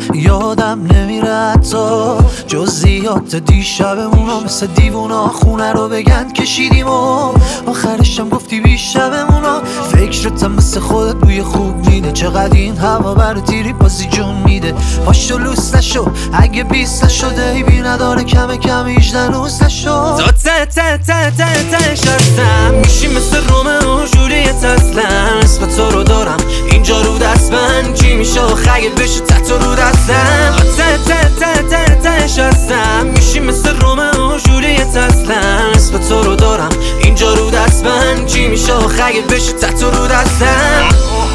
یادم نمیره حتی جزئیات دیشبمونو، مثل دیوونا خونه رو بگند کشیدیم و آخرشم گفتی بیشبمونو. فکرتم مثل خودت بوی خوب میده، چقدر این هوا برای تیری بازی جون میده. پاشو لوس نشو اگه 20 نشده، ای بی نداره کم کم 18 نوز نشو. تا ته ته ته ته تهش هستم، میشی مثل رومئو و جولیت اصلا. اسم تو رو دارم اینجا رو دست من، چی میشه خیل بشه تتو رو دستم. ته ته ته ته تهش هستم، میشی مثل رومئو و جولیت اصلا. اسم تو رو دارم اینجا رو دست من، چی میشه خیل بشه تتو رو دستم.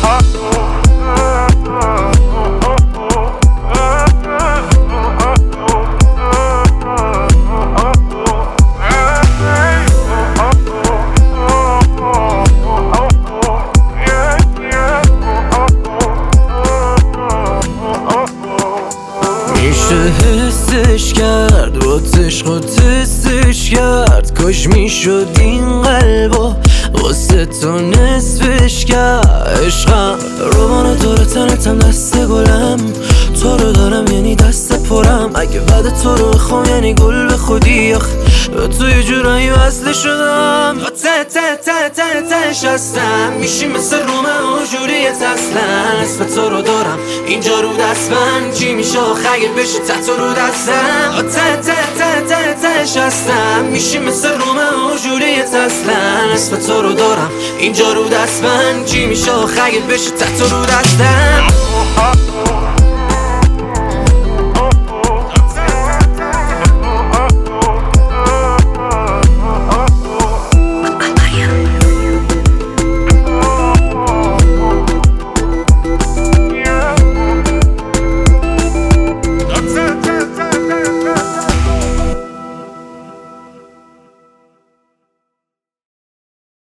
میشه حسش کرد با عشق و تستش کرد، کاش میشد این قلبا واسه تو نصفش کرد. عشقم رومان داره تنتم دست گلم، تو رو دارم یعنی دست پرم. اگه بعد تو رو بخوام یعنی گل به خودی، آخ به تو یه جورایی وصله شدم. ته ته ته ته تهش هستم، میشی مثل رومئو و جولیت اصلا. اسم تو رو دارم اینجا رو دست من، چی میشه خیل بشه تتو رو دستم. ته ته ته ته تهش هستم، میشی مثل رومئو و جولیت اصلا. اسم تو رو دارم اینجا رو دست من، چی میشه خیل بشه تتو رو دستم.